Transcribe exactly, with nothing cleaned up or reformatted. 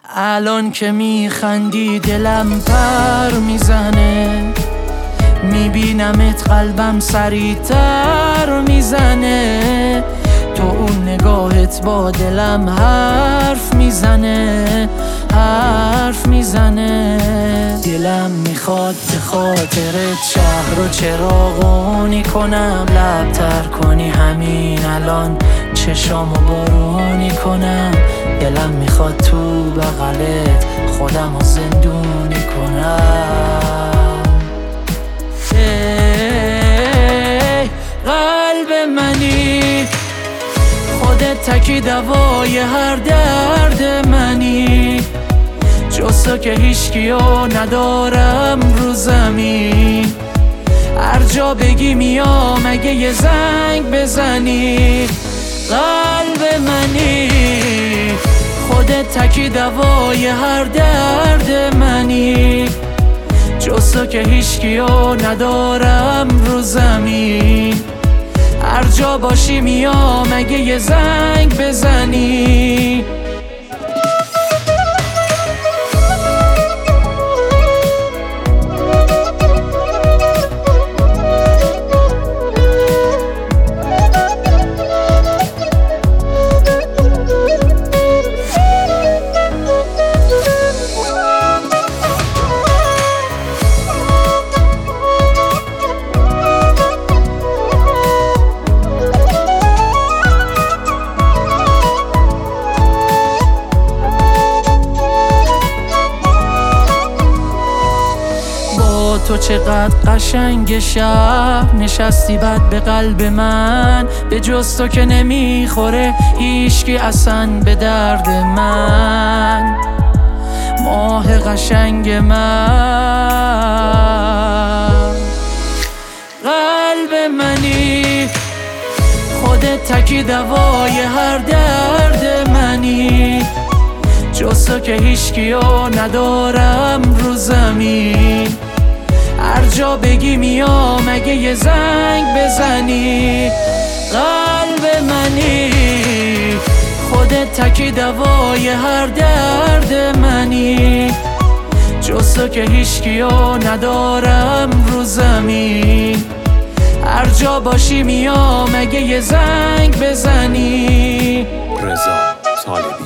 الان که میخندی دلم پر میزنه، میبینمت قلبم سریعتر میزنه. تو اون نگاهت با دلم حرف میزنه، حرف میزنه. دلم میخواد به خاطرت شهر و چراغونی کنم، لبتر کنی همین الان چشامو بارونی کنم. دلم میخواد تو بغلت خودمو زندونی کنم. ای قلب منی، خودت تکی دوای هر درد منی. جز تو که هیچکیو ندارم رو زمین، هر جا بگی میام اگه یه زنگ بزنی. قلب منی، خودت تکی دوای هر درد منی. جز تو که هیچکیو ندارم رو زمین، هر جا باشی میام اگه یه زنگ بزنی. تو چقدر قشنگ شهر نشستی بد به قلب من، به جز تو که نمیخوره هیچکی اصلا به درد من. ماه قشنگ من، قلب منی، خودت تکی دوای هر درد منی. جز تو که هیچکیو ندارم رو زمین، هر جا بگی میام اگه یه زنگ بزنی. قلب منی، خودت تکی دوای هر درد منی. جز تو که هیچکیو ندارم رو زمین، هر جا باشی میام اگه یه زنگ بزنی. رضا طالبی